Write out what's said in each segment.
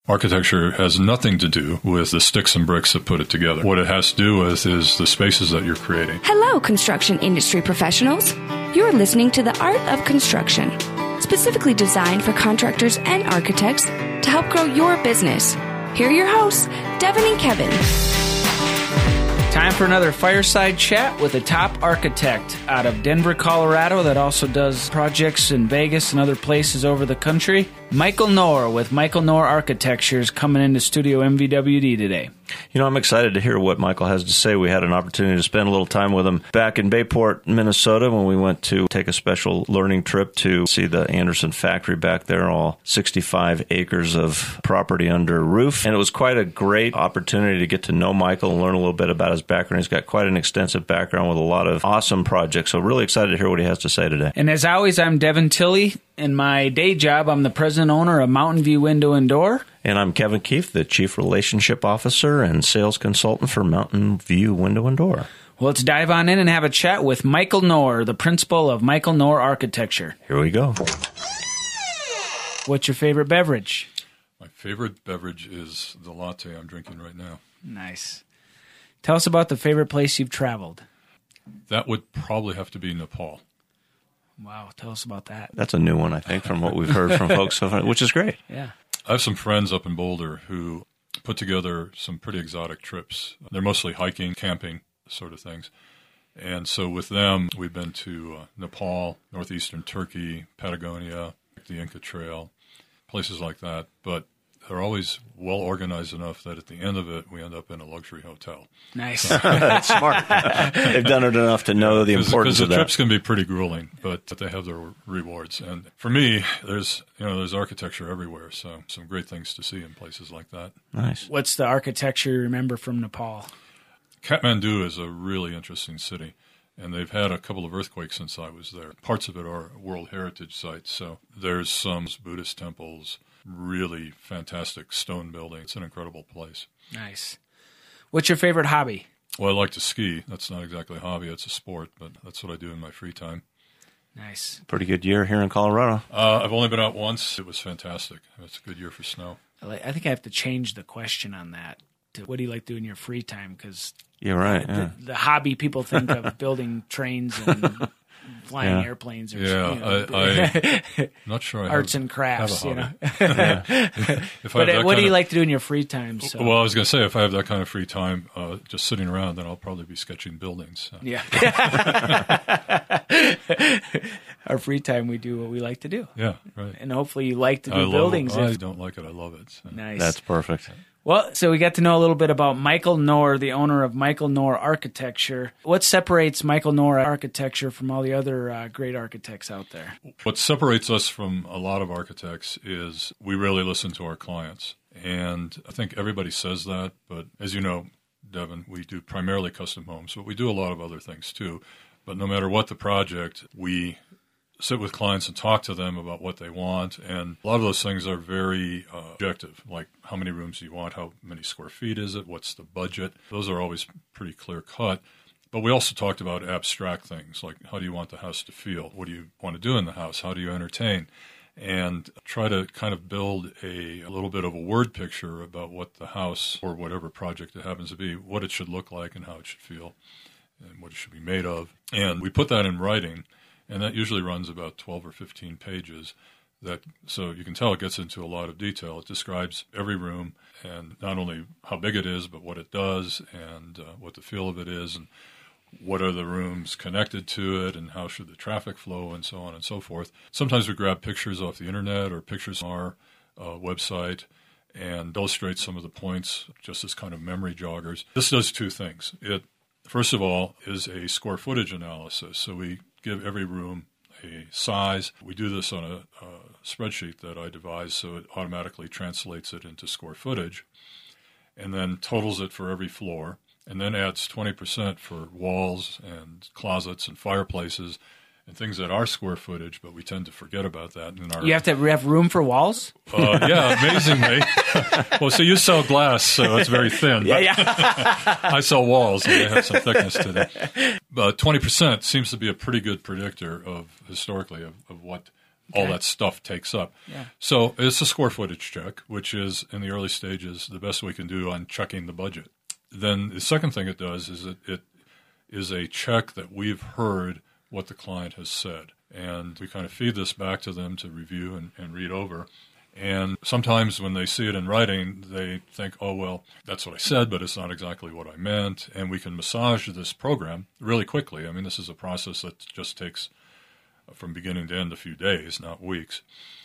Architecture has nothing to do with the sticks and bricks that put it together. What it has to do with is the spaces that you're creating. Hello, construction industry professionals. You're listening to The Art of Construction, specifically designed for contractors and architects to help grow your business. Here are your hosts, Devin and Kevin. Time for another fireside chat with a top architect out of Denver, Colorado that also does projects in Vegas and other places over the country. Michael Knorr with Michael Knorr Architecture is coming into Studio MVWD today. You know, I'm excited to hear what Michael has to say. We had an opportunity to spend a little time with him back in Bayport, Minnesota, when we went to take a special learning trip to see the Anderson factory back there, all 65 acres of property under roof. And it was quite a great opportunity to get to know Michael and learn a little bit about his background. He's got quite an extensive background with a lot of awesome projects. So really excited to hear what he has to say today. And as always, I'm Devin Tilley. In my day job, I'm the president owner of Mountain View Window and Door. And I'm Kevin Keefe, the Chief Relationship Officer and Sales Consultant for Mountain View Window and Door. Well, let's dive on in and have a chat with Michael Knorr, the principal of Michael Knorr Architecture. Here we go. What's your favorite beverage? My favorite beverage is the latte I'm drinking right now. Nice. Tell us about the favorite place you've traveled. That would probably have to be Nepal. Wow, tell us about that. That's a new one, I think, from what we've heard from folks so far, which is great. Yeah. I have some friends up in Boulder who put together some pretty exotic trips. They're mostly hiking, camping, sort of things. And so with them, we've been to Nepal, northeastern Turkey, Patagonia, the Inca Trail, places like that. But they're always well organized enough that at the end of it, we end up in a luxury hotel. Nice. That's smart. They've done it enough to know the importance of that. Because the trips can be pretty grueling, but they have their rewards. And for me, there's architecture everywhere, so some great things to see in places like that. Nice. What's the architecture you remember from Nepal? Kathmandu is a really interesting city, and they've had a couple of earthquakes since I was there. Parts of it are World Heritage sites, so there's some Buddhist temples, really fantastic stone building. It's an incredible place. Nice. What's your favorite hobby? Well, I like to ski. That's not exactly a hobby. It's a sport, but that's what I do in my free time. Nice. Pretty good year here in Colorado. I've only been out once. It was fantastic. It's a good year for snow. I think I have to change the question on that to what do you like to do in your free time? Because you're right. Yeah. The hobby people think of building trains and flying airplanes. Or I'm not sure. Arts and crafts, have a hobby. But what do you like to do in your free time? So? Well, I was going to say, if I have that kind of free time, just sitting around, then I'll probably be sketching buildings. So. Yeah. Our free time, we do what we like to do. Yeah, right. And hopefully you like to do buildings. I don't like it. I love it. So. Nice. That's perfect. Well, so we got to know a little bit about Michael Knorr, the owner of Michael Knorr Architecture. What separates Michael Knorr Architecture from all the other great architects out there? What separates us from a lot of architects is we really listen to our clients. And I think everybody says that, but as you know, Devin, we do primarily custom homes, but we do a lot of other things too. But no matter what the project, we sit with clients and talk to them about what they want. And a lot of those things are very objective, like how many rooms do you want, how many square feet is it, what's the budget. Those are always pretty clear cut. But we also talked about abstract things, like how do you want the house to feel? What do you want to do in the house? How do you entertain? And try to kind of build a little bit of a word picture about what the house or whatever project it happens to be, what it should look like and how it should feel and what it should be made of. And we put that in writing. And that usually runs about 12 or 15 pages. So you can tell it gets into a lot of detail. It describes every room and not only how big it is, but what it does and what the feel of it is and what are the rooms connected to it and how should the traffic flow and so on and so forth. Sometimes we grab pictures off the internet or pictures on our website and illustrate some of the points just as kind of memory joggers. This does two things. It, first of all, is a square footage analysis. So we give every room a size. We do this on a spreadsheet that I devised so it automatically translates it into square footage and then totals it for every floor and then adds 20% for walls and closets and fireplaces and things that are square footage, but we tend to forget about that. You have to have room for walls? Yeah, amazingly. Well, so you sell glass, so it's very thin. Yeah. I sell walls, and they have some thickness to them. But 20% seems to be a pretty good predictor of, historically, of what all that stuff takes up. Yeah. So it's a square footage check, which is, in the early stages, the best we can do on checking the budget. Then the second thing it does is it is a check that we've heard what the client has said. And we kind of feed this back to them to review and read over. And sometimes when they see it in writing, they think, oh, well, that's what I said, but it's not exactly what I meant. And we can massage this program really quickly. I mean, this is a process that just takes from beginning to end a few days, not weeks.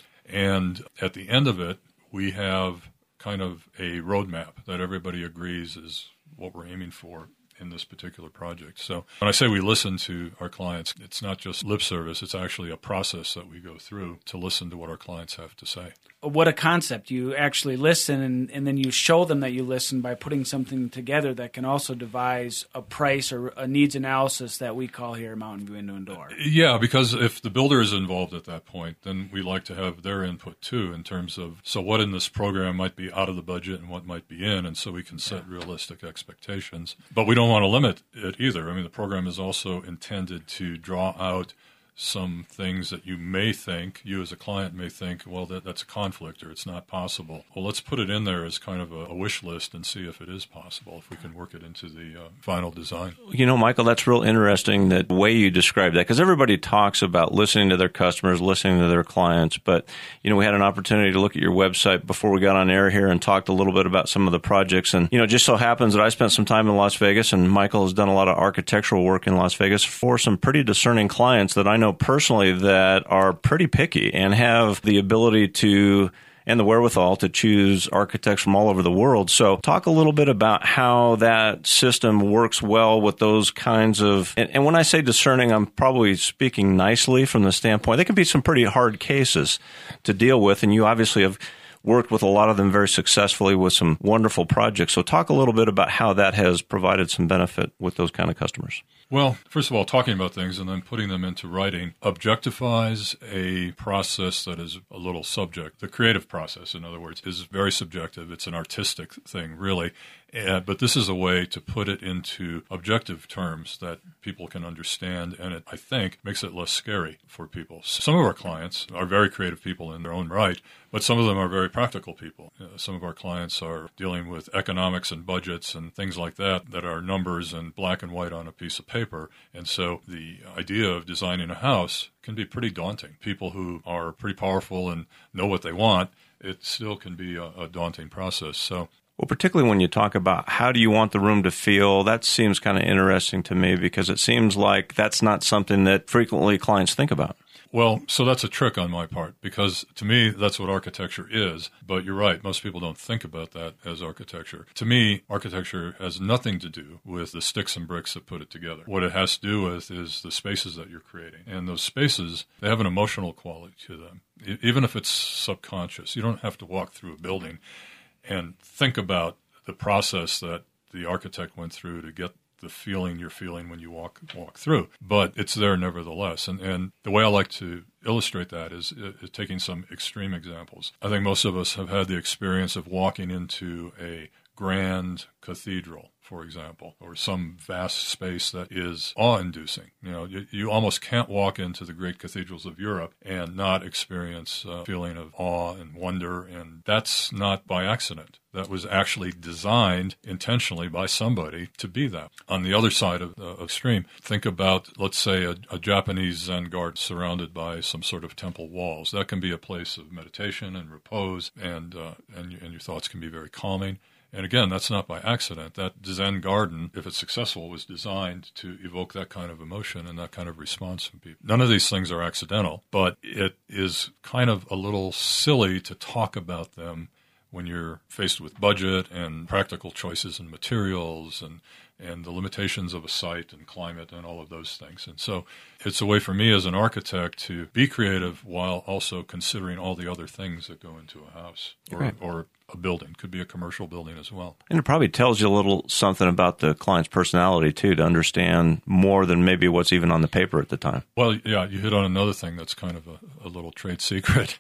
And at the end of it, we have kind of a roadmap that everybody agrees is what we're aiming for in this particular project. So when I say we listen to our clients, it's not just lip service. It's actually a process that we go through to listen to what our clients have to say. What a concept. You actually listen, and then you show them that you listen by putting something together that can also devise a price or a needs analysis that we call here Mountain View Window and Door. Yeah, because if the builder is involved at that point, then we like to have their input too in terms of, so what in this program might be out of the budget and what might be in, and so we can set realistic expectations. But we don't want to limit it either. I mean, the program is also intended to draw out some things that you may think, you as a client may think, well, that's a conflict or it's not possible. Well, let's put it in there as kind of a wish list and see if it is possible, if we can work it into the final design. You know, Michael, that's real interesting, that way you described that, because everybody talks about listening to their customers, listening to their clients. But, you know, we had an opportunity to look at your website before we got on air here and talked a little bit about some of the projects. And, you know, it just so happens that I spent some time in Las Vegas, and Michael has done a lot of architectural work in Las Vegas for some pretty discerning clients that I know personally that are pretty picky and have the ability to and the wherewithal to choose architects from all over the world. So talk a little bit about how that system works well with those kinds of, and when I say discerning, I'm probably speaking nicely from the standpoint, there can be some pretty hard cases to deal with, and you obviously have worked with a lot of them very successfully with some wonderful projects. So talk a little bit about how that has provided some benefit with those kind of customers. Well, first of all, talking about things and then putting them into writing objectifies a process that is a little subject. The creative process, in other words, is very subjective. It's an artistic thing, really. But this is a way to put it into objective terms that people can understand, and it, I think, makes it less scary for people. Some of our clients are very creative people in their own right, but some of them are very practical people. Some of our clients are dealing with economics and budgets and things like that are numbers and black and white on a piece of paper. And so the idea of designing a house can be pretty daunting. People who are pretty powerful and know what they want, it still can be a daunting process. So, well, particularly when you talk about how do you want the room to feel, that seems kind of interesting to me, because it seems like that's not something that frequently clients think about. Well, so that's a trick on my part, because to me, that's what architecture is. But you're right, most people don't think about that as architecture. To me, architecture has nothing to do with the sticks and bricks that put it together. What it has to do with is the spaces that you're creating. And those spaces, they have an emotional quality to them, even if it's subconscious. You don't have to walk through a building and think about the process that the architect went through to get the feeling you're feeling when you walk through. But it's there nevertheless. And the way I like to illustrate that is taking some extreme examples. I think most of us have had the experience of walking into a grand cathedral, for example, or some vast space that is awe-inducing. You know, you almost can't walk into the great cathedrals of Europe and not experience a feeling of awe and wonder, and that's not by accident. That was actually designed intentionally by somebody to be that. On the other side of the extreme, think about, let's say, a Japanese Zen garden surrounded by some sort of temple walls. That can be a place of meditation and repose, and your thoughts can be very calming. And again, that's not by accident. That Zen garden, if it's successful, was designed to evoke that kind of emotion and that kind of response from people. None of these things are accidental, but it is kind of a little silly to talk about them when you're faced with budget and practical choices and materials and the limitations of a site and climate and all of those things. And so it's a way for me as an architect to be creative while also considering all the other things that go into a house or a building. Could be a commercial building as well. And it probably tells you a little something about the client's personality, too, to understand more than maybe what's even on the paper at the time. Well, yeah, you hit on another thing that's kind of a little trade secret.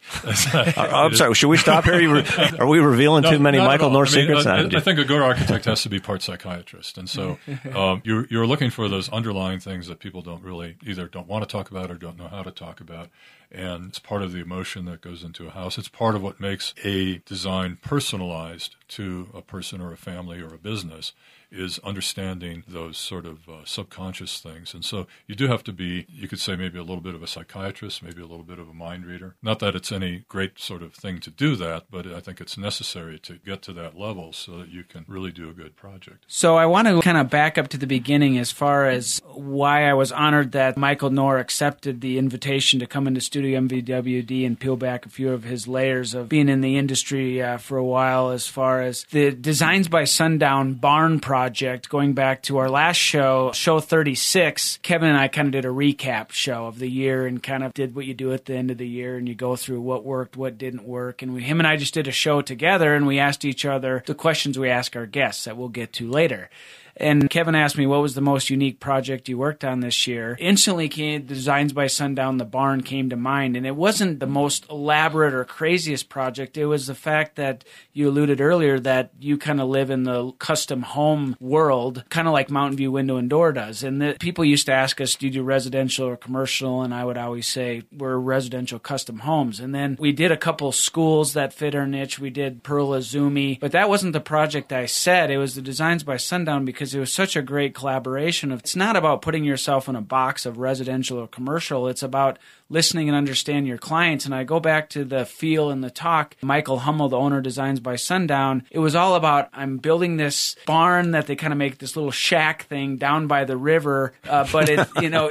I'm sorry, should we stop here? Are we revealing too many Michael Knorr secrets? I think a good architect has to be part psychiatrist. And so you're looking for those underlying things that people don't really either don't want to talk about or don't know how to talk about. And it's part of the emotion that goes into a house. It's part of what makes a design personalized to a person or a family or a business, is understanding those sort of subconscious things. And so you do have to be, you could say, maybe a little bit of a psychiatrist, maybe a little bit of a mind reader. Not that it's any great sort of thing to do that, but I think it's necessary to get to that level so that you can really do a good project. So I want to kind of back up to the beginning as far as why I was honored that Michael Knorr accepted the invitation to come into Studio MVWD and peel back a few of his layers of being in the industry for a while, as far as the Designs by Sundown barn project. Going back to our last show, show 36, Kevin and I kind of did a recap show of the year and kind of did what you do at the end of the year, and you go through what worked, what didn't work. And him and I just did a show together, and we asked each other the questions we ask our guests that we'll get to later. And Kevin asked me, what was the most unique project you worked on this year? Instantly, Designs by Sundown, the barn, came to mind. And it wasn't the most elaborate or craziest project. It was the fact that you alluded earlier that you kind of live in the custom home world, kind of like Mountain View Window and Door does. And people used to ask us, do you do residential or commercial? And I would always say, we're residential custom homes. And then we did a couple schools that fit our niche. We did Pearl Izumi. But that wasn't the project I said. It was the Designs by Sundown, because it was such a great collaboration. It's not about putting yourself in a box of residential or commercial. It's about listening and understand your clients. And I go back to the feel and the talk. Michael Hummel, the owner of Designs by Sundown, it was all about, I'm building this barn that they kind of make this little shack thing down by the river. But it,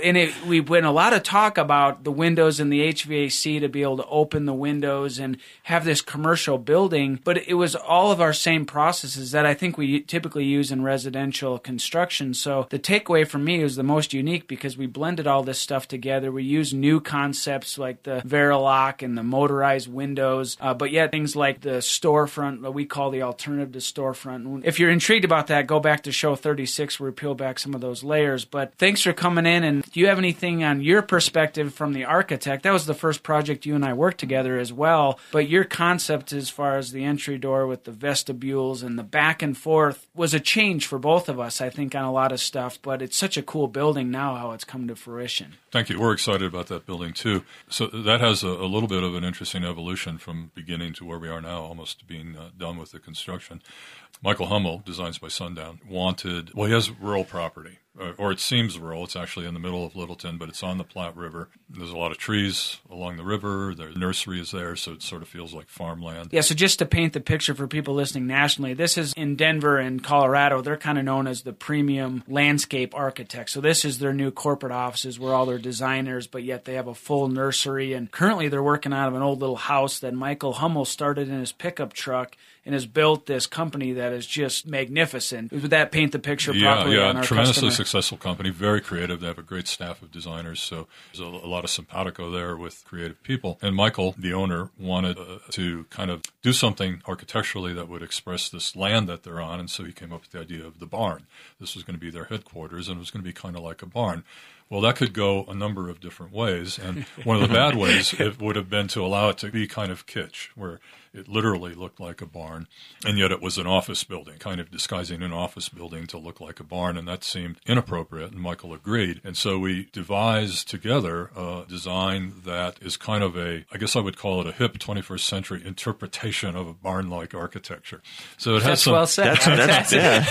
we went a lot of talk about the windows and the HVAC to be able to open the windows and have this commercial building. But it was all of our same processes that I think we typically use in residential construction. So the takeaway for me was the most unique, because we blended all this stuff together. We used new concepts like the Verilok and the motorized windows, but yet things like the storefront, what we call the alternative to storefront. If you're intrigued about that, go back to show 36 where we peel back some of those layers. But thanks for coming in. And do you have anything on your perspective from the architect? That was the first project you and I worked together as well. But your concept as far as the entry door with the vestibules and the back and forth was a change for both of us, I think, on a lot of stuff. But it's such a cool building now, how it's come to fruition. Thank you. We're excited about that building, too. So that has a little bit of an interesting evolution from beginning to where we are now, almost being done with the construction. Michael Hummel, Designs by Sundown, he has rural property, or it seems rural. It's actually in the middle of Littleton, but it's on the Platte River. There's a lot of trees along the river. The nursery is there, so it sort of feels like farmland. Yeah, so just to paint the picture for people listening nationally, this is in Denver and Colorado. They're kind of known as the premium landscape architects. So this is their new corporate offices where all their designers, but yet they have a full nursery. And currently they're working out of an old little house that Michael Hummel started in his pickup truck and has built this company that is just magnificent. Would that paint the picture properly on our tremendously customer? Successful company, very creative. They have a great staff of designers, so there's a lot of simpatico there with creative people. And Michael, the owner, wanted to kind of do something architecturally that would express this land that they're on, and so he came up with the idea of the barn. This was going to be their headquarters, and it was going to be kind of like a barn. Well, that could go a number of different ways, and one of the bad ways it would have been to allow it to be kind of kitsch, where it literally looked like a barn, and yet it was an office building, kind of disguising an office building to look like a barn, and that seemed inappropriate, and Michael agreed. And so we devised together a design that is kind of I guess I would call it a hip 21st century interpretation of a barn-like architecture. So it has some, well said. It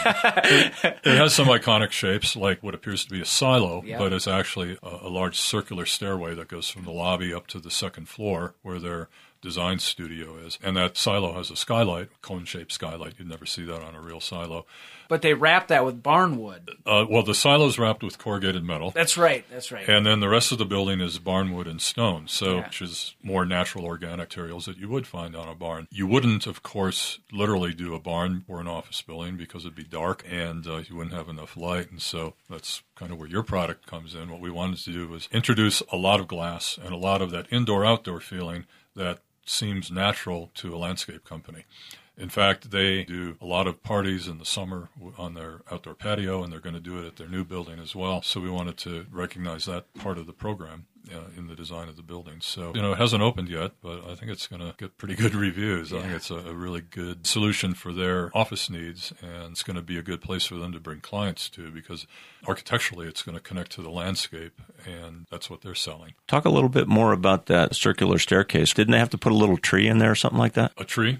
has some iconic shapes, like what appears to be a silo, but it's actually a large circular stairway that goes from the lobby up to the second floor where their design studio is. And that silo has a skylight, cone-shaped skylight. You'd never see that on a real silo. But they wrap that with barn wood. Well, the silo's wrapped with corrugated metal. That's right. And then the rest of the building is barn wood and stone, which is more natural organic materials that you would find on a barn. You wouldn't, of course, literally do a barn or an office building because it'd be dark and you wouldn't have enough light. And so that's kind of where your product comes in. What we wanted to do was introduce a lot of glass and a lot of that indoor-outdoor feeling that seems natural to a landscape company. In fact, they do a lot of parties in the summer on their outdoor patio, and they're going to do it at their new building as well. So we wanted to recognize that part of the program. in the design of the building. So, it hasn't opened yet, but I think it's going to get pretty good reviews. I think it's a really good solution for their office needs, and it's going to be a good place for them to bring clients to, because architecturally it's going to connect to the landscape, and that's what they're selling. Talk a little bit more about that circular staircase. Didn't they have to put a little tree in there or something like that? A tree?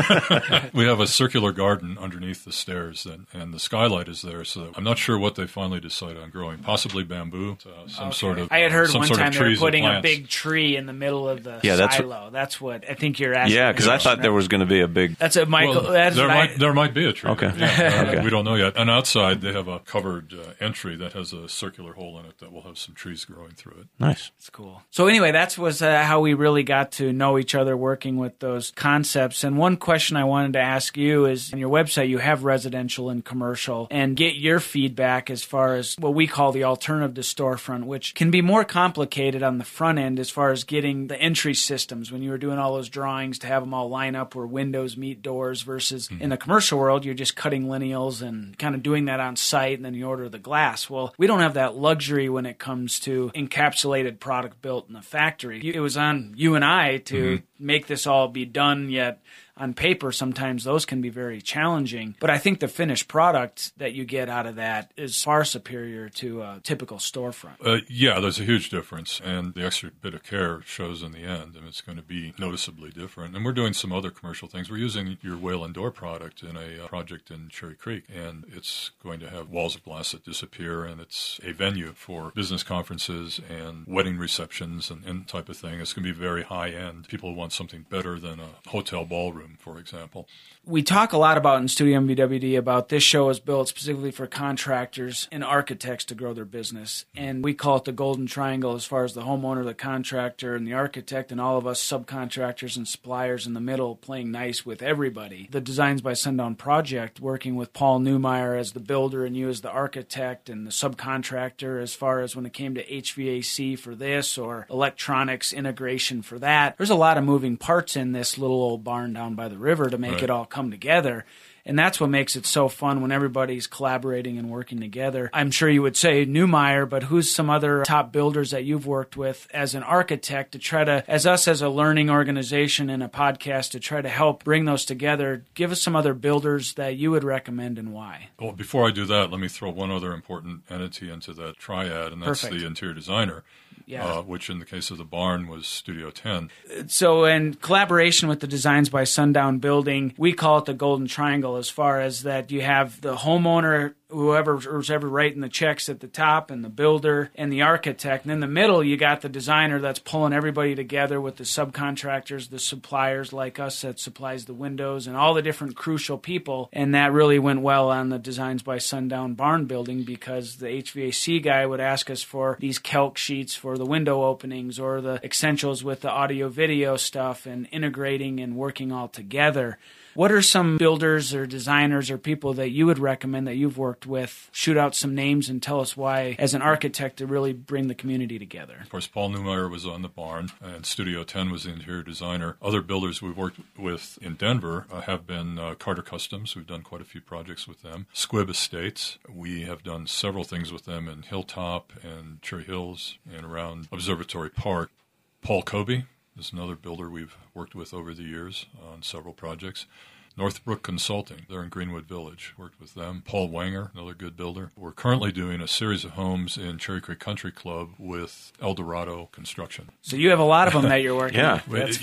We have a circular garden underneath the stairs, and the skylight is there, so I'm not sure what they finally decide on growing. Possibly bamboo, some sort of. I had heard one time they were putting a big tree in the middle of the silo. That's what I think you're asking. Yeah, because I thought there was going to be a big. That's a Michael. Well, there might be a tree. Okay. Okay. We don't know yet. And outside they have a covered entry that has a circular hole in it that will have some trees growing through it. Nice. It's cool. So anyway, that was how we really got to know each other working with those concepts. And one question I wanted to ask you is, on your website you have residential and commercial, and get your feedback as far as what we call the alternative to storefront, which can be more complicated on the front end as far as getting the entry systems when you were doing all those drawings to have them all line up where windows meet doors versus in the commercial world, you're just cutting lineals and kind of doing that on site, and then you order the glass. Well, we don't have that luxury when it comes to encapsulated product built in the factory. It was on you and I to make this all be done, yet on paper, sometimes those can be very challenging. But I think the finished product that you get out of that is far superior to a typical storefront. Yeah, there's a huge difference, and the extra bit of care shows in the end, and it's going to be noticeably different. And we're doing some other commercial things. We're using your Whalen Door product in a project in Cherry Creek, and it's going to have walls of glass that disappear, and it's a venue for business conferences and wedding receptions and type of thing. It's going to be very high-end. People want something better than a hotel ballroom, for example. We talk a lot about in Studio MVWD about this show is built specifically for contractors and architects to grow their business. And we call it the golden triangle as far as the homeowner, the contractor, and the architect, and all of us subcontractors and suppliers in the middle playing nice with everybody. The Designs by Sundown project, working with Paul Newmeyer as the builder and you as the architect and the subcontractor as far as when it came to HVAC for this or electronics integration for that. There's a lot of moving parts in this little old barn down by the river to make it all come together. And that's what makes it so fun when everybody's collaborating and working together. I'm sure you would say Newmeyer, but who's some other top builders that you've worked with as an architect to try to, as us as a learning organization and a podcast, to try to help bring those together? Give us some other builders that you would recommend and why. Well, before I do that, let me throw one other important entity into that triad, and that's the interior designer. Which in the case of the barn was Studio 10. So in collaboration with the Designs by Sundown building, we call it the golden triangle as far as that you have the homeowner, whoever's ever writing the checks at the top, and the builder and the architect. And in the middle, you got the designer that's pulling everybody together with the subcontractors, the suppliers like us that supplies the windows, and all the different crucial people. And that really went well on the Designs by Sundown barn building because the HVAC guy would ask us for these calc sheets for the window openings or the essentials with the audio-video stuff and integrating and working all together. What are some builders or designers or people that you would recommend that you've worked with? Shoot out some names and tell us why, as an architect, to really bring the community together. Of course, Paul Newmeyer was on the barn, and Studio 10 was the interior designer. Other builders we've worked with in Denver have been Carter Customs. We've done quite a few projects with them. Squibb Estates. We have done several things with them in Hilltop and Cherry Hills and around Observatory Park. Paul Kobe is another builder we've worked with over the years on several projects. Northbrook Consulting, they're in Greenwood Village, worked with them. Paul Wanger, another good builder. We're currently doing a series of homes in Cherry Creek Country Club with Eldorado Construction. So you have a lot of them that you're working with.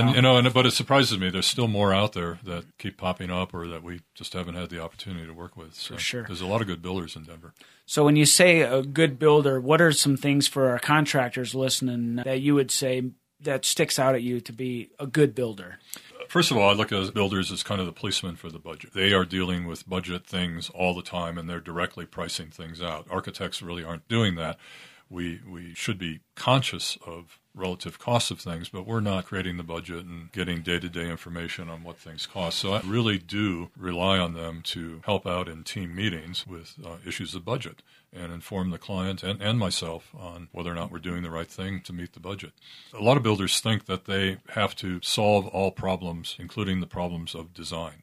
But it surprises me. There's still more out there that keep popping up or that we just haven't had the opportunity to work with. So for sure. There's a lot of good builders in Denver. So when you say a good builder, what are some things for our contractors listening that you would say that sticks out at you to be a good builder? First of all, I look at builders as kind of the policeman for the budget. They are dealing with budget things all the time, and they're directly pricing things out. Architects really aren't doing that. We should be conscious of relative costs of things, but we're not creating the budget and getting day-to-day information on what things cost. So I really do rely on them to help out in team meetings with issues of budget and inform the client and myself on whether or not we're doing the right thing to meet the budget. A lot of builders think that they have to solve all problems, including the problems of design.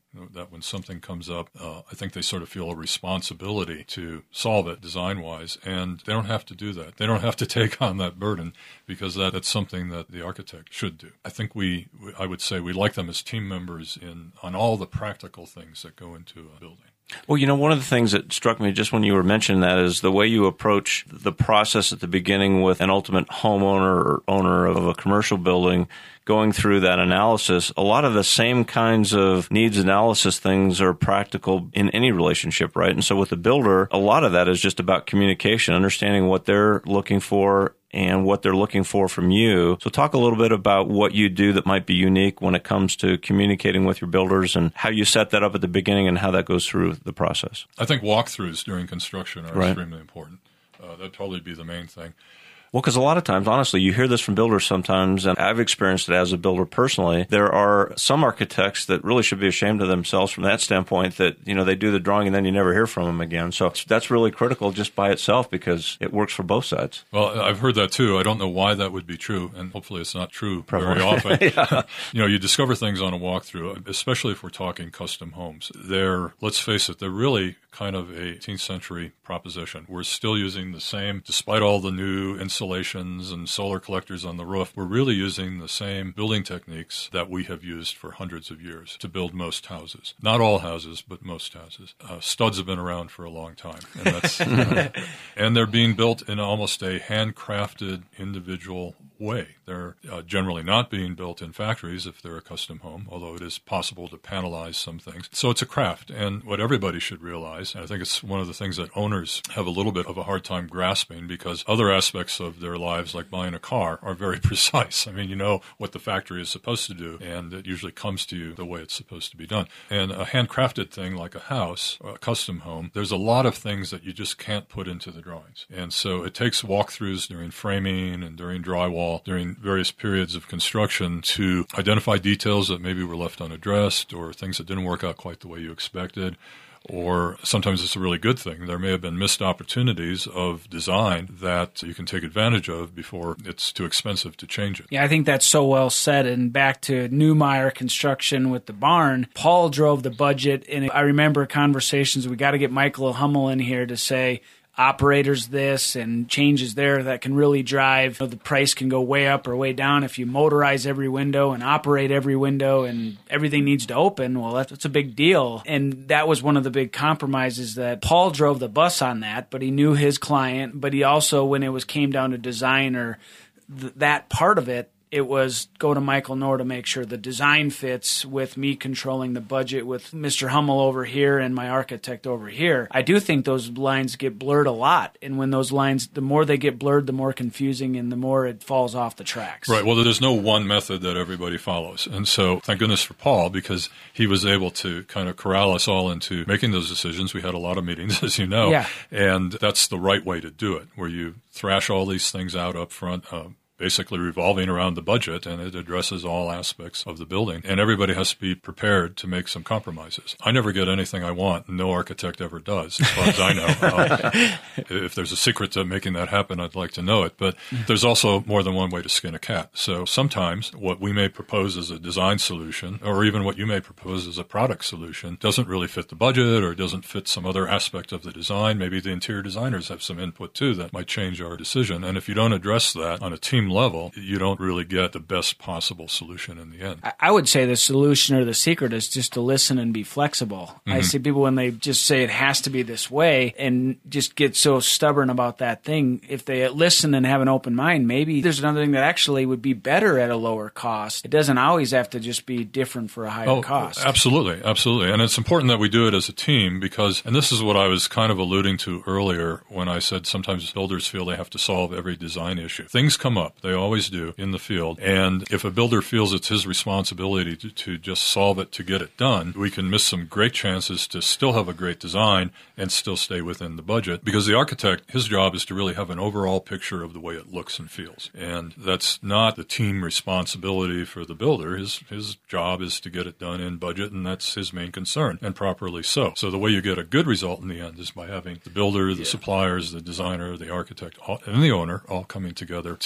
that when something comes up, I think they sort of feel a responsibility to solve it design-wise, and they don't have to do that. They don't have to take on that burden because that's something that the architect should do. I think I would say we like them as team members on all the practical things that go into a building. Well, one of the things that struck me just when you were mentioning that is the way you approach the process at the beginning with an ultimate homeowner or owner of a commercial building, going through that analysis. A lot of the same kinds of needs analysis things are practical in any relationship, right? And so with the builder, a lot of that is just about communication, understanding what they're looking for and what they're looking for from you. So talk a little bit about what you do that might be unique when it comes to communicating with your builders and how you set that up at the beginning and how that goes through the process. I think walkthroughs during construction are extremely important. That'd probably be the main thing. Well, because a lot of times, honestly, you hear this from builders sometimes, and I've experienced it as a builder personally. There are some architects that really should be ashamed of themselves from that standpoint that, they do the drawing and then you never hear from them again. So that's really critical just by itself because it works for both sides. Well, I've heard that too. I don't know why that would be true, and hopefully it's not true very often. Yeah. You discover things on a walkthrough, especially if we're talking custom homes. Let's face it, they're really kind of a 18th century proposition. We're still using the same, despite all the new insulations and solar collectors on the roof, we're really using the same building techniques that we have used for hundreds of years to build most houses. Not all houses, but most houses. Studs have been around for a long time, and that's and they're being built in almost a handcrafted individual way. They're generally not being built in factories if they're a custom home, although it is possible to panelize some things. So it's a craft, and what everybody should realize, and I think it's one of the things that owners have a little bit of a hard time grasping because other aspects of their lives, like buying a car, are very precise. I mean, you know what the factory is supposed to do, and it usually comes to you the way it's supposed to be done. And a handcrafted thing like a house, or a custom home, there's a lot of things that you just can't put into the drawings. And so it takes walkthroughs during framing and during drywall, during various periods of construction to identify details that maybe were left unaddressed or things that didn't work out quite the way you expected. Or sometimes it's a really good thing. There may have been missed opportunities of design that you can take advantage of before it's too expensive to change it. Yeah, I think that's so well said. And back to Newmeyer construction with the barn, Paul drove the budget. And I remember conversations, we got to get Michael Hummel in here to say, operators this and changes there that can really drive. The price can go way up or way down if you motorize every window and operate every window and everything needs to open. Well, that's a big deal. And that was one of the big compromises that Paul drove the bus on that, but he knew his client. But he also, when it came down to design or that part of it, it was go to Michael Knorr to make sure the design fits with me controlling the budget with Mr. Hummel over here and my architect over here. I do think those lines get blurred a lot. And when those lines, the more they get blurred, the more confusing and the more it falls off the tracks. Right. Well, there's no one method that everybody follows. And so thank goodness for Paul because he was able to kind of corral us all into making those decisions. We had a lot of meetings, as you know. Yeah. And that's the right way to do it, where you thrash all these things out up front, basically revolving around the budget, and it addresses all aspects of the building. And everybody has to be prepared to make some compromises. I never get anything I want. No architect ever does, as far as I know. If there's a secret to making that happen, I'd like to know it. But there's also more than one way to skin a cat. So sometimes what we may propose as a design solution, or even what you may propose as a product solution, doesn't really fit the budget or doesn't fit some other aspect of the design. Maybe the interior designers have some input too that might change our decision. And if you don't address that on a team level, you don't really get the best possible solution in the end. I would say the solution or the secret is just to listen and be flexible. Mm-hmm. I see people when they just say it has to be this way and just get so stubborn about that thing. If they listen and have an open mind, maybe there's another thing that actually would be better at a lower cost. It doesn't always have to just be different for a higher cost. Absolutely, absolutely. And it's important that we do it as a team because, and this is what I was kind of alluding to earlier when I said sometimes builders feel they have to solve every design issue. Things come up. They always do in the field. And if a builder feels it's his responsibility to just solve it to get it done, we can miss some great chances to still have a great design and still stay within the budget. Because the architect, his job is to really have an overall picture of the way it looks and feels. And that's not the team responsibility for the builder. His job is to get it done in budget, and that's his main concern, and properly so. So the way you get a good result in the end is by having the builder, the suppliers, the designer, the architect, and the owner all coming together to make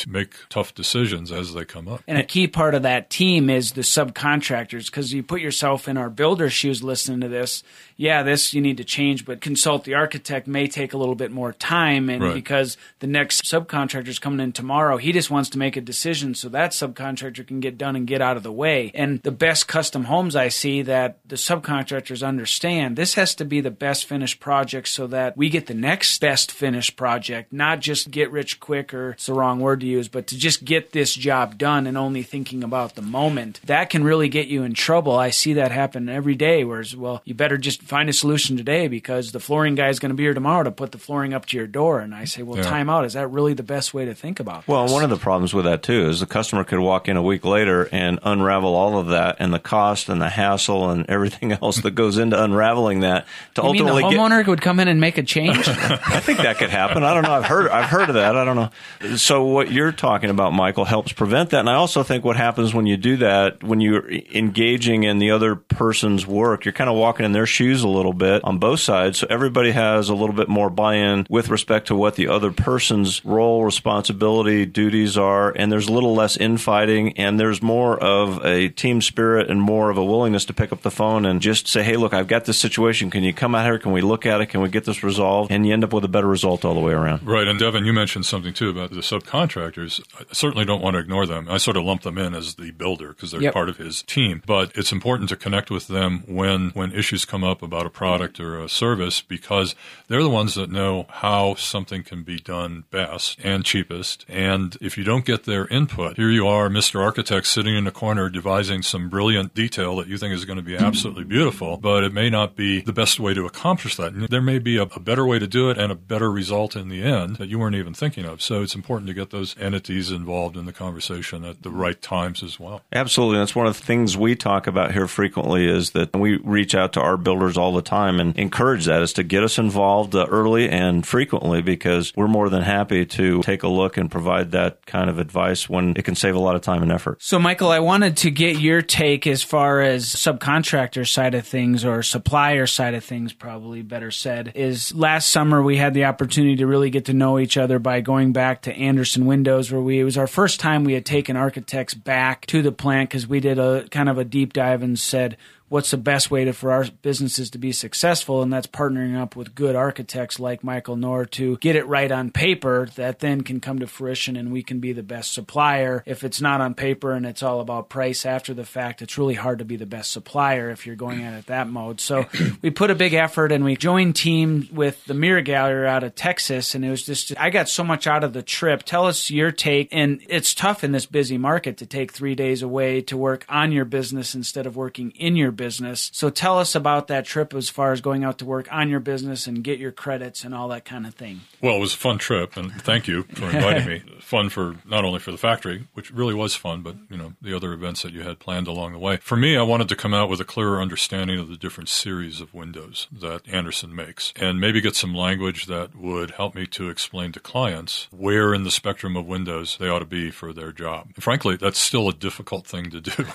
tough decisions as they come up. And a key part of that team is the subcontractors, because you put yourself in our builder's shoes listening to this. Yeah, this you need to change, but consult the architect may take a little bit more time. And because the next subcontractor is coming in tomorrow, he just wants to make a decision so that subcontractor can get done and get out of the way. And the best custom homes I see that the subcontractors understand, this has to be the best finished project so that we get the next best finished project, not just get rich quick, or it's the wrong word to use, but to just get this job done and only thinking about the moment. That can really get you in trouble. I see that happen every day, whereas, well, you better just find a solution today because the flooring guy is going to be here tomorrow to put the flooring up to your door. And I say, well, time out. Is that really the best way to think about this? Well, one of the problems with that, too, is the customer could walk in a week later and unravel all of that and the cost and the hassle and everything else that goes into unraveling that to you ultimately mean the homeowner would come in and make a change? I think that could happen. I don't know. I've heard of that. I don't know. So what you're talking about, Michael, helps prevent that. And I also think what happens when you do that, when you're engaging in the other person's work, you're kind of walking in their shoes a little bit on both sides. So everybody has a little bit more buy-in with respect to what the other person's role, responsibility, duties are. And there's a little less infighting, and there's more of a team spirit and more of a willingness to pick up the phone and just say, hey, look, I've got this situation. Can you come out here? Can we look at it? Can we get this resolved? And you end up with a better result all the way around. Right. And Devin, you mentioned something too about the subcontractors. I certainly don't want to ignore them. I sort of lump them in as the builder because they're part of his team. But it's important to connect with them when issues come up about a product or a service, because they're the ones that know how something can be done best and cheapest. And if you don't get their input, here you are, Mr. Architect, sitting in a corner devising some brilliant detail that you think is going to be absolutely beautiful, but it may not be the best way to accomplish that. And there may be a better way to do it and a better result in the end that you weren't even thinking of. So it's important to get those entities involved in the conversation at the right times as well. Absolutely. That's one of the things we talk about here frequently, is that we reach out to our builders all the time and encourage that, is to get us involved early and frequently, because we're more than happy to take a look and provide that kind of advice when it can save a lot of time and effort. So, Michael, I wanted to get your take as far as subcontractor side of things, or supplier side of things, probably better said, is last summer we had the opportunity to really get to know each other by going back to Andersen Windows, where it was our first time we had taken architects back to the plant, because we did a kind of a deep dive and said, what's the best way for our businesses to be successful? And that's partnering up with good architects like Michael Knorr to get it right on paper that then can come to fruition and we can be the best supplier. If it's not on paper and it's all about price after the fact, it's really hard to be the best supplier if you're going at it that mode. So we put a big effort and we joined team with the Mirror Gallery out of Texas. And it was just, I got so much out of the trip. Tell us your take. And it's tough in this busy market to take 3 days away to work on your business instead of working in your business. So tell us about that trip as far as going out to work on your business and get your credits and all that kind of thing. Well, it was a fun trip, and thank you for inviting me. Fun for not only for the factory, which really was fun, but the other events that you had planned along the way. For me, I wanted to come out with a clearer understanding of the different series of windows that Andersen makes, and maybe get some language that would help me to explain to clients where in the spectrum of windows they ought to be for their job. And frankly, that's still a difficult thing to do.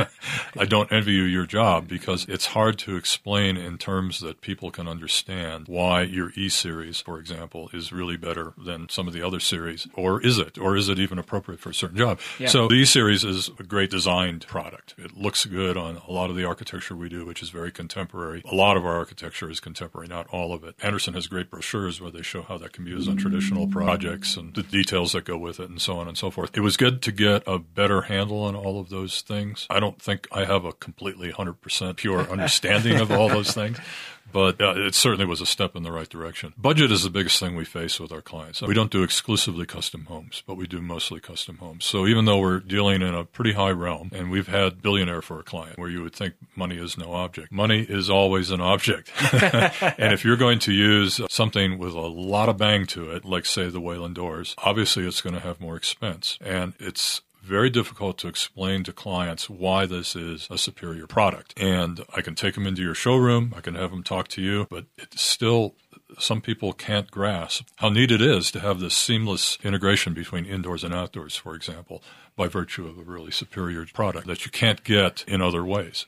I don't envy you your job, because it's hard to explain in terms that people can understand why your E-Series, for example, is really better than some of the other series. Or is it? Or is it even appropriate for a certain job? Yeah. So the E-Series is a great designed product. It looks good on a lot of the architecture we do, which is very contemporary. A lot of our architecture is contemporary, not all of it. Andersen has great brochures where they show how that can be used on traditional projects and the details that go with it and so on and so forth. It was good to get a better handle on all of those things. I don't think I have a completely 100% pure understanding of all those things, but it certainly was a step in the right direction. Budget is the biggest thing we face with our clients. We don't do exclusively custom homes, but we do mostly custom homes. So even though we're dealing in a pretty high realm, and we've had billionaire for a client where you would think money is no object, money is always an object. And if you're going to use something with a lot of bang to it, like say the Wayland doors, obviously it's going to have more expense. And it's very difficult to explain to clients why this is a superior product. And I can take them into your showroom, I can have them talk to you, but it's still, some people can't grasp how neat it is to have this seamless integration between indoors and outdoors, for example, by virtue of a really superior product that you can't get in other ways.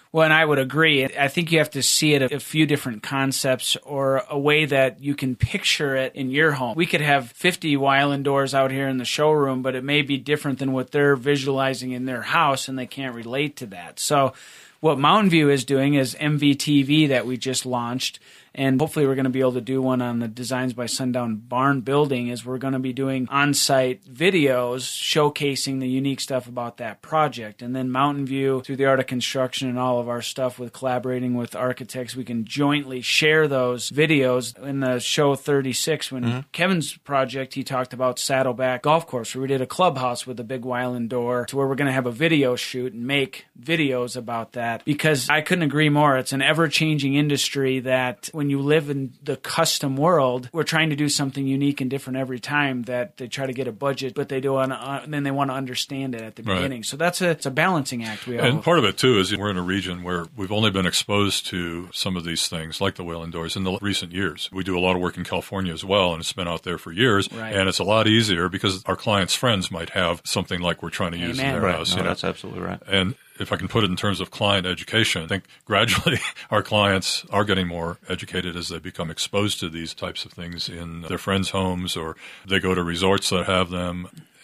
Well, and I would agree. I think you have to see it a few different concepts or a way that you can picture it in your home. We could have 50 Weiland doors out here in the showroom, but it may be different than what they're visualizing in their house, and they can't relate to that. So what Mountain View is doing is MVTV that we just launched, and hopefully we're going to be able to do one on the Designs by Sundown barn building, is we're going to be doing on-site videos showcasing the unique stuff about that project. And then Mountain View, through the Art of Construction and all of our stuff with collaborating with architects, we can jointly share those videos. In the show 36, when Kevin's project, he talked about Saddleback Golf Course, where we did a clubhouse with a big Weiland door, to where we're going to have a video shoot and make videos about that. Because I couldn't agree more. It's an ever-changing industry that when you live in the custom world, we're trying to do something unique and different every time, that they try to get a budget, but they do and then they want to understand it at the beginning. So it's a balancing act. And part of it, too, is we're in a region where we've only been exposed to some of these things, like the Weiland doors, in the recent years. We do a lot of work in California as well, and it's been out there for years. Right. And it's a lot easier because our clients' friends might have something like we're trying to use in their house. No, that's absolutely right. And if I can put it in terms of client education, I think gradually our clients are getting more educated as they become exposed to these types of things in their friends' homes, or they go to resorts that have them.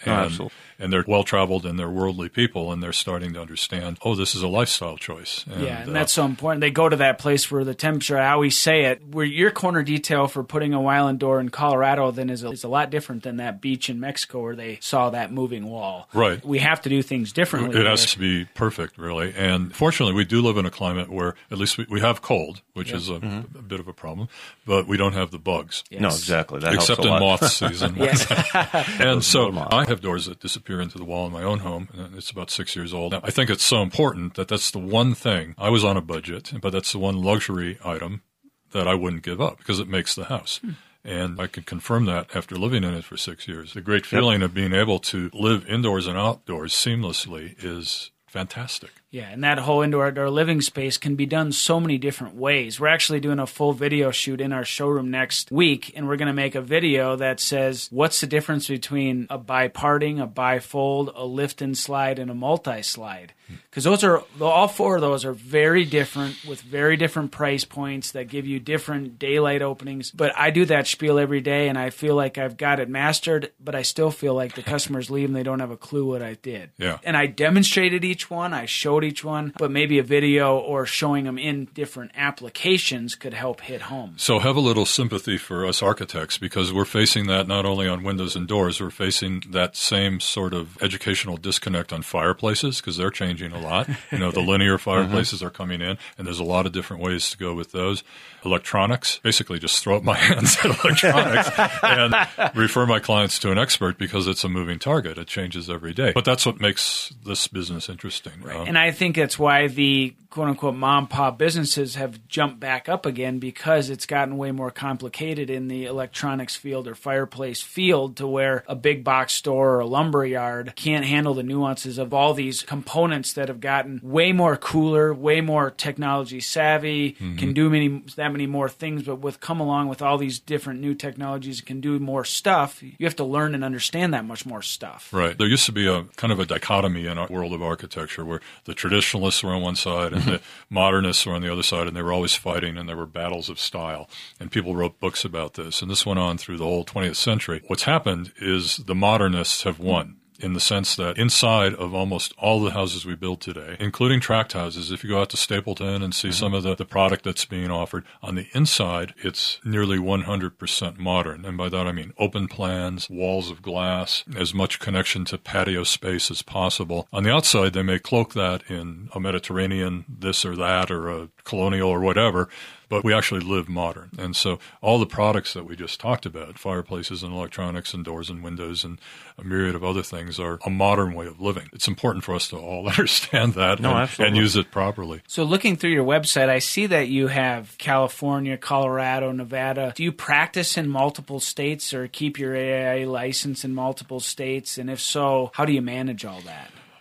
And they're well-traveled and they're worldly people, and they're starting to understand, this is a lifestyle choice. And that's so important. They go to that place where the temperature, I always say it, where your corner detail for putting a Weiland door in Colorado then is a lot different than that beach in Mexico where they saw that moving wall. Right. We have to do things differently. It has to be perfect, really. And fortunately, we do live in a climate where at least we have cold, which is a bit of a problem, but we don't have the bugs. Yes. No, exactly. That Except helps a in lot. moth season. And so I have doors that disappear into the wall in my own home, and it's about 6 years old. I think it's so important that's the one thing. I was on a budget, but that's the one luxury item that I wouldn't give up because it makes the house. And I can confirm that after living in it for 6 years. The great feeling of being able to live indoors and outdoors seamlessly is fantastic. Yeah, and that whole indoor-outdoor living space can be done so many different ways. We're actually doing a full video shoot in our showroom next week, and we're going to make a video that says, what's the difference between a bi-parting, a bi-fold, a lift and slide, and a multi-slide? Because all four of those are very different with very different price points that give you different daylight openings. But I do that spiel every day, and I feel like I've got it mastered, but I still feel like the customers leave and they don't have a clue what I did. Yeah. And I demonstrated each one, I showed each one, but maybe a video or showing them in different applications could help hit home. So have a little sympathy for us architects, because we're facing that not only on windows and doors, we're facing that same sort of educational disconnect on fireplaces, because they're changing a lot. The linear fireplaces are coming in, and there's a lot of different ways to go with those. Electronics, basically just throw up my hands at electronics and refer my clients to an expert, because it's a moving target. It changes every day. But that's what makes this business interesting. Right. And I think that's why the quote-unquote mom-pop businesses have jumped back up again, because it's gotten way more complicated in the electronics field or fireplace field, to where a big box store or a lumber yard can't handle the nuances of all these components that have gotten way more cooler, way more technology savvy, can do that many more things, but come along with all these different new technologies that can do more stuff, you have to learn and understand that much more stuff. Right. There used to be a kind of a dichotomy in our world of architecture where the traditionalists were on one side and the modernists were on the other side, and they were always fighting, and there were battles of style. And people wrote books about this, and this went on through the whole 20th century. What's happened is the modernists have won, in the sense that inside of almost all the houses we build today, including tract houses, if you go out to Stapleton and see some of the product that's being offered, on the inside, it's nearly 100% modern. And by that I mean open plans, walls of glass, as much connection to patio space as possible. On the outside, they may cloak that in a Mediterranean this or that, or a colonial or whatever, but we actually live modern. And so all the products that we just talked about, fireplaces and electronics and doors and windows and a myriad of other things, are a modern way of living. It's important for us to all understand that and use it properly. So looking through your website, I see that you have California, Colorado, Nevada. Do you practice in multiple states or keep your AIA license in multiple states? And if so, how do you manage all that?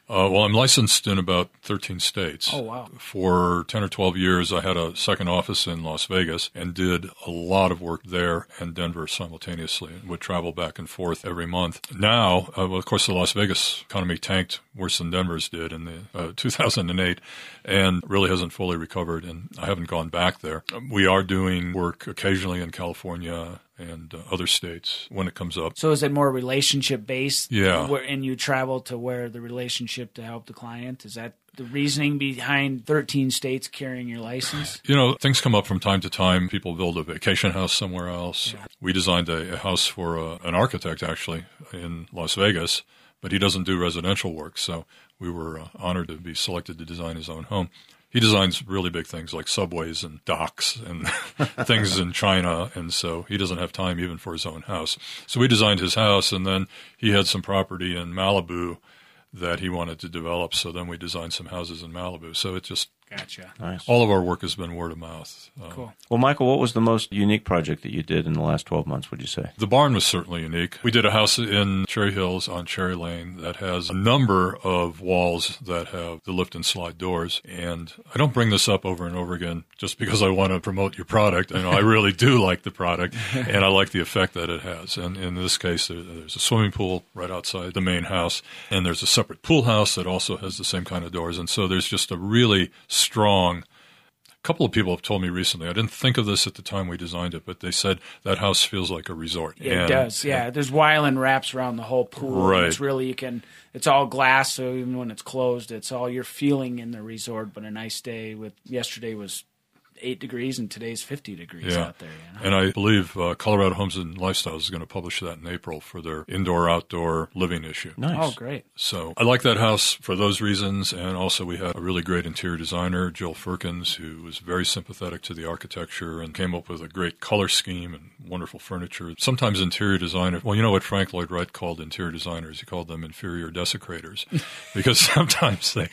Well, I'm licensed in about 13 states. Oh, wow. For 10 or 12 years, I had a second office in Las Vegas and did a lot of work there and Denver simultaneously and would travel back and forth every month. Now, well, of course, the Las Vegas economy tanked worse than Denver's did in the 2008 and really hasn't fully recovered, and I haven't gone back there. We are doing work occasionally in California and other states when it comes up. So is it more relationship-based? Yeah. And you travel to where the relationship to help the client? Is that the reasoning behind 13 states carrying your license? You know, things come up from time to time. People build a vacation house somewhere else. Yeah. We designed a house for an architect, actually, in Las Vegas, but he doesn't do residential work, so we were honored to be selected to design his own home. He designs really big things like subways and docks and things in China, and so he doesn't have time even for his own house. So we designed his house, and then he had some property in Malibu that he wanted to develop, so then we designed some houses in Malibu. So it just... Gotcha. Nice. All of our work has been word of mouth. Cool. Well, Michael, what was the most unique project that you did in the last 12 months, would you say? The barn was certainly unique. We did a house in Cherry Hills on Cherry Lane that has a number of walls that have the lift and slide doors. And I don't bring this up over and over again just because I want to promote your product. You know, I really do like the product, and I like the effect that it has. And in this case, there's a swimming pool right outside the main house, and there's a separate pool house that also has the same kind of doors. And so there's just a really strong. A couple of people have told me recently, I didn't think of this at the time we designed it, but they said that house feels like a resort. Yeah, it does. Yeah, there's Weiland wraps around the whole pool. Right. It's really, it's all glass, so even when it's closed, it's all you're feeling in the resort. But a nice day yesterday was 8 degrees and today's 50 degrees out there. You know? And I believe Colorado Homes and Lifestyles is going to publish that in April for their indoor-outdoor living issue. Nice. Oh, great. So I like that house for those reasons, and also we had a really great interior designer, Jill Firkins, who was very sympathetic to the architecture and came up with a great color scheme and wonderful furniture. Sometimes interior designers, well, you know what Frank Lloyd Wright called interior designers? He called them inferior desecrators because sometimes they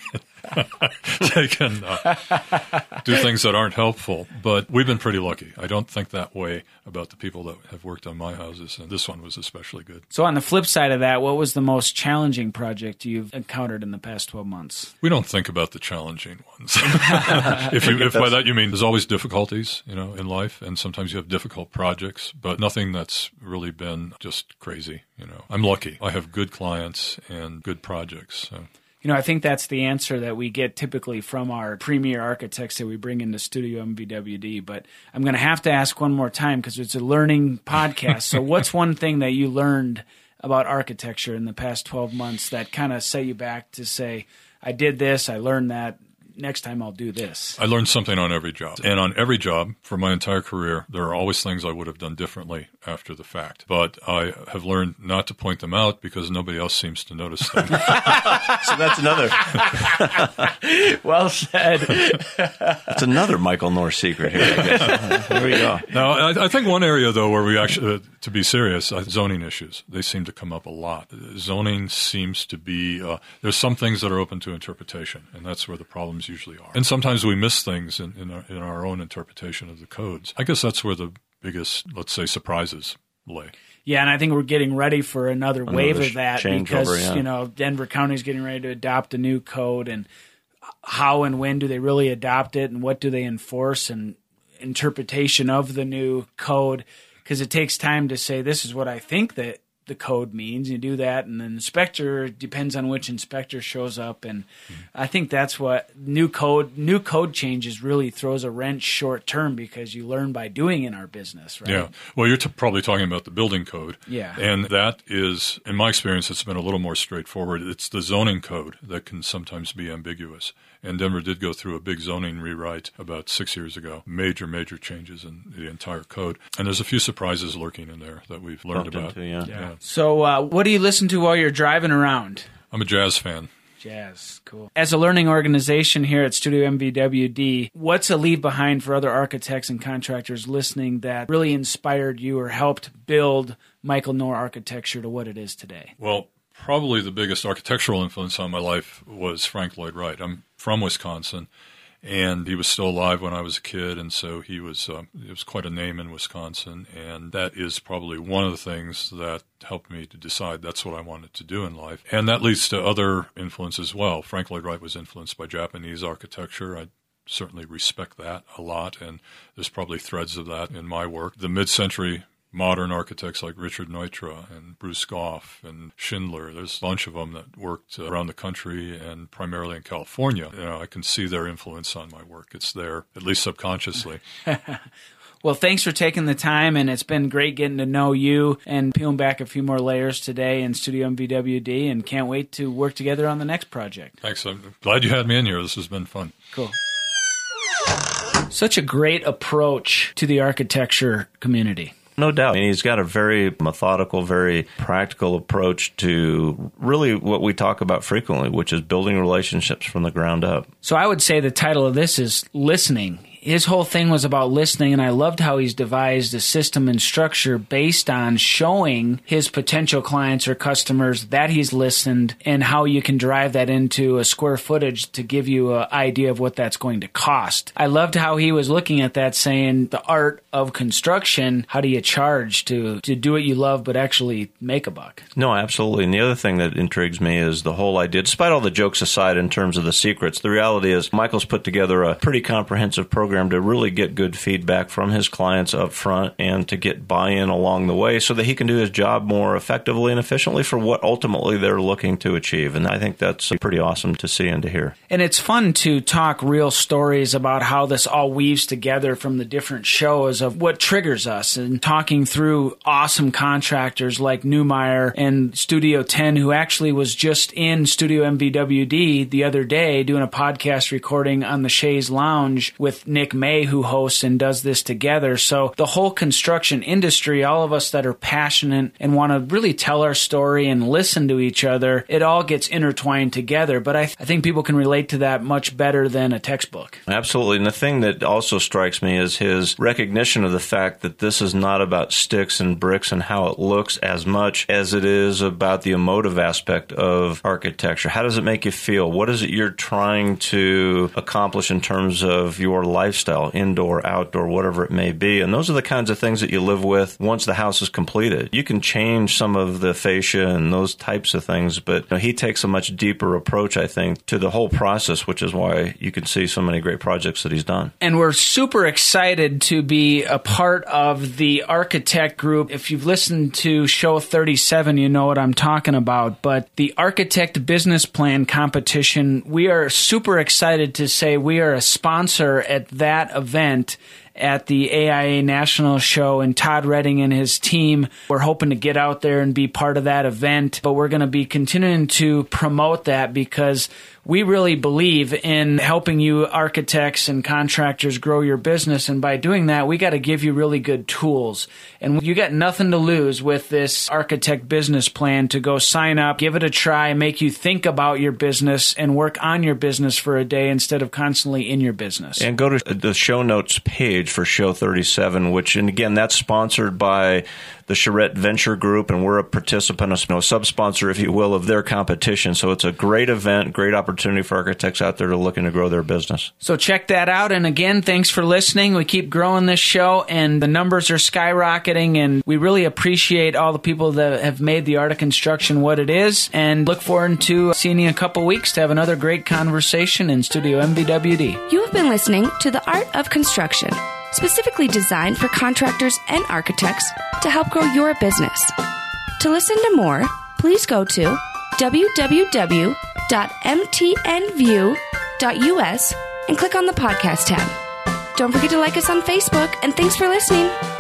can do things that aren't helpful. But we've been pretty lucky. I don't think that way about the people that have worked on my houses, and this one was especially good. So on the flip side of that, what was the most challenging project you've encountered in the past 12 months? We don't think about the challenging ones. If by that you mean there's always difficulties, you know, in life, and sometimes you have difficult projects, but nothing that's really been just crazy, you know. I'm lucky. I have good clients and good projects, so. You know, I think that's the answer that we get typically from our premier architects that we bring into Studio MVWD. But I'm going to have to ask one more time because it's a learning podcast. So what's one thing that you learned about architecture in the past 12 months that kind of set you back to say, I did this, I learned that, next time I'll do this? I learned something on every job. And on every job for my entire career, there are always things I would have done differently after the fact. But I have learned not to point them out because nobody else seems to notice them. So that's another. Well said. That's another Michael Knorr secret here, I guess. There we go. Now, I think one area, though, where we actually, to be serious, zoning issues. They seem to come up a lot. Zoning seems to be, there's some things that are open to interpretation, and that's where the problems usually are. And sometimes we miss things in our own interpretation of the codes. I guess that's where the biggest, let's say, surprises lay. Yeah, and I think we're getting ready for another wave of that because, you know, Denver County is getting ready to adopt a new code, and how and when do they really adopt it, and what do they enforce, and interpretation of the new code, because it takes time to say, this is what I think that the code means. You do that, and the inspector, depends on which inspector shows up, and I think that's what new code changes really throws a wrench short term because you learn by doing in our business, right? Yeah. Well, you're probably talking about the building code. Yeah. And that is, in my experience, it's been a little more straightforward. It's the zoning code that can sometimes be ambiguous. And Denver did go through a big zoning rewrite about 6 years ago. Major changes in the entire code. And there's a few surprises lurking in there that we've learned about. Yeah. So what do you listen to while you're driving around? I'm a jazz fan. Jazz, cool. As a learning organization here at Studio MVWD, what's a leave behind for other architects and contractors listening that really inspired you or helped build Michael Knorr Architecture to what it is today? Well, probably the biggest architectural influence on my life was Frank Lloyd Wright. I'm from Wisconsin, And he was still alive when I was a kid, and so he was quite a name in Wisconsin. And that is probably one of the things that helped me to decide that's what I wanted to do in life. And that leads to other influence as well. Frank Lloyd Wright was influenced by Japanese architecture. I certainly respect that a lot, and there's probably threads of that in my work. The mid-century modern architects like Richard Neutra and Bruce Goff and Schindler, there's a bunch of them that worked around the country and primarily in California. I can see their influence on my work. It's there, at least subconsciously. Well, thanks for taking the time, and it's been great getting to know you and peeling back a few more layers today in Studio MVWD, and can't wait to work together on the next project. Thanks. I'm glad you had me in here. This has been fun. Cool. Such a great approach to the architecture community. No doubt. And he's got a very methodical, very practical approach to really what we talk about frequently, which is building relationships from the ground up. So I would say the title of this is Listening. His whole thing was about listening, and I loved how he's devised a system and structure based on showing his potential clients or customers that he's listened and how you can drive that into a square footage to give you an idea of what that's going to cost. I loved how he was looking at that, saying the art of construction, how do you charge to do what you love but actually make a buck? No, absolutely. And the other thing that intrigues me is the whole idea, despite all the jokes aside in terms of the secrets, the reality is Michael's put together a pretty comprehensive program to really get good feedback from his clients up front and to get buy-in along the way so that he can do his job more effectively and efficiently for what ultimately they're looking to achieve. And I think that's pretty awesome to see and to hear. And it's fun to talk real stories about how this all weaves together from the different shows of what triggers us, and talking through awesome contractors like Newmeyer and Studio 10, who actually was just in Studio MVWD the other day doing a podcast recording on the Shays Lounge with Nick May, who hosts and does this together. So the whole construction industry, all of us that are passionate and want to really tell our story and listen to each other, it all gets intertwined together. But I think people can relate to that much better than a textbook. Absolutely. And the thing that also strikes me is his recognition of the fact that this is not about sticks and bricks and how it looks as much as it is about the emotive aspect of architecture. How does it make you feel? What is it you're trying to accomplish in terms of your lifestyle, indoor, outdoor, whatever it may be? And those are the kinds of things that you live with once the house is completed. You can change some of the fascia and those types of things, but he takes a much deeper approach, I think, to the whole process, which is why you can see so many great projects that he's done. And we're super excited to be a part of the Architect Group. If you've listened to show 37, you know what I'm talking about. But the Architect Business Plan Competition, we are super excited to say we are a sponsor at that event at the AIA National Show, and Todd Redding and his team, we're hoping to get out there and be part of that event, but we're going to be continuing to promote that because we really believe in helping you architects and contractors grow your business, and by doing that, we got to give you really good tools. And you got nothing to lose with this Architect Business Plan to go sign up, give it a try, make you think about your business and work on your business for a day instead of constantly in your business. And go to the show notes page for show 37, which, and again, that's sponsored by the Charette Venture Group, and we're a participant, a sub-sponsor, if you will, of their competition. So it's a great event, great opportunity for architects out there to looking to grow their business. So check that out. And again, thanks for listening. We keep growing this show, and the numbers are skyrocketing, and we really appreciate all the people that have made the Art of Construction what it is, and look forward to seeing you in a couple weeks to have another great conversation in Studio MVWD. You have been listening to The Art of Construction, specifically designed for contractors and architects to help grow your business. To listen to more, please go to www.mtnview.us and click on the podcast tab. Don't forget to like us on Facebook, and thanks for listening.